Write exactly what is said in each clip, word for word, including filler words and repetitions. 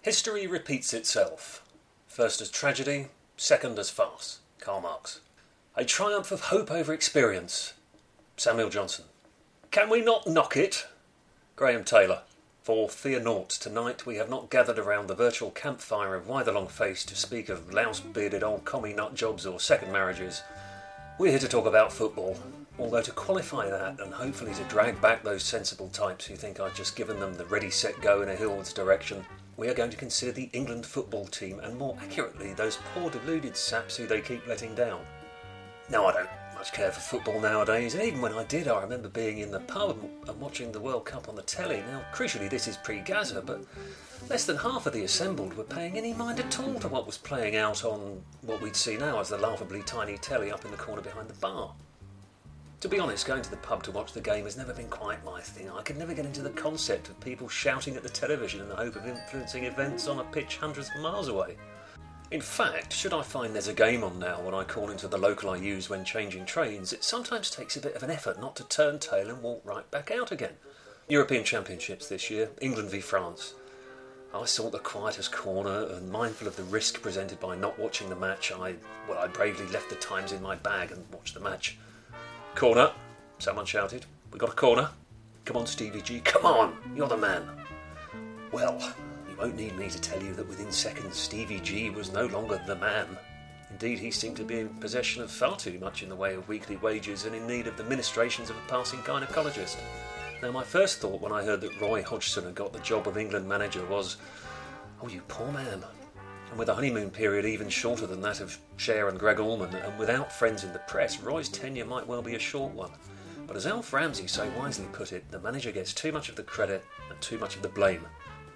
History repeats itself. First as tragedy, second as farce. Karl Marx. A triumph of hope over experience. Samuel Johnson. Can we not knock it? Graham Taylor. For fear naught, tonight we have not gathered around the virtual campfire of Why the Long Face to speak of louse-bearded old commie nut jobs or second marriages. We're here to talk about football, although to qualify that and hopefully to drag back those sensible types who think I've just given them the ready, set, go in a Hillwards direction, we are going to consider the England football team, and more accurately, those poor deluded saps who they keep letting down. Now, I don't much care for football nowadays, and even when I did, I remember being in the pub and watching the World Cup on the telly. Now, crucially, this is pre-Gaza, but less than half of the assembled were paying any mind at all to what was playing out on what we'd see now as the laughably tiny telly up in the corner behind the bar. To be honest, going to the pub to watch the game has never been quite my thing. I could never get into the concept of people shouting at the television in the hope of influencing events on a pitch hundreds of miles away. In fact, should I find there's a game on now when I call into the local I use when changing trains, it sometimes takes a bit of an effort not to turn tail and walk right back out again. European Championships this year, England v France. I sought the quietest corner, and mindful of the risk presented by not watching the match, I, well, I bravely left the Times in my bag and watched the match. Corner, someone shouted. We got a corner. Come on, Stevie G, come on, you're the man. Well, you won't need me to tell you that within seconds Stevie G was no longer the man. Indeed, he seemed to be in possession of far too much in the way of weekly wages and in need of the ministrations of a passing gynaecologist. Now, my first thought when I heard that Roy Hodgson had got the job of England manager was, oh, you poor man. And with a honeymoon period even shorter than that of Cher and Greg Allman, and without friends in the press, Roy's tenure might well be a short one. But as Alf Ramsey so wisely put it, the manager gets too much of the credit and too much of the blame.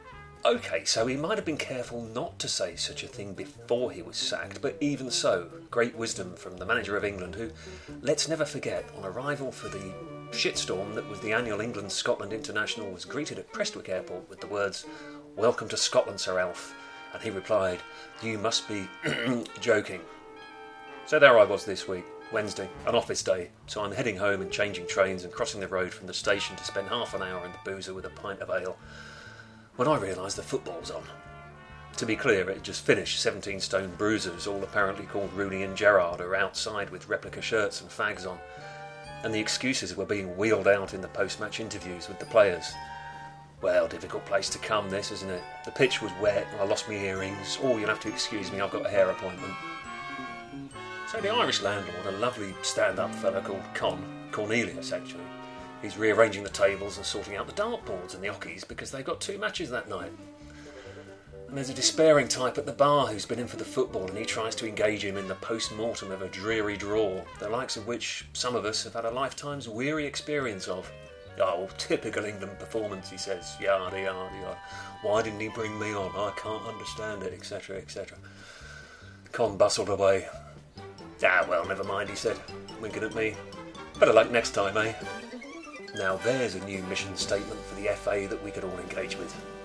OK, so he might have been careful not to say such a thing before he was sacked, but even so, great wisdom from the manager of England, who, let's never forget, on arrival for the shitstorm that was the annual England-Scotland International, was greeted at Prestwick Airport with the words, "Welcome to Scotland, Sir Alf." And he replied, "You must be joking." So there I was this week, Wednesday, an office day, so I'm heading home and changing trains and crossing the road from the station to spend half an hour in the boozer with a pint of ale, when I realised the football's on. To be clear, it had just finished. seventeen-stone bruisers, all apparently called Rooney and Gerrard, are outside with replica shirts and fags on, and the excuses were being wheeled out in the post-match interviews with the players. Well, difficult place to come, this, isn't it? The pitch was wet, I lost my earrings. Oh, you'll have to excuse me, I've got a hair appointment. So the Irish landlord, a lovely stand-up fellow called Con, Cornelius actually, he's rearranging the tables and sorting out the dartboards and the hockeys because they've got two matches that night. And there's a despairing type at the bar who's been in for the football, and he tries to engage him in the post-mortem of a dreary draw, the likes of which some of us have had a lifetime's weary experience of. "Oh, typical England performance," he says, yada yada yada. "Why didn't he bring me on? I can't understand it," et cetera, et cetera. Con bustled away. "Ah, well, never mind," he said, winking at me. "Better luck next time, eh?" Now there's a new mission statement for the F A that we could all engage with.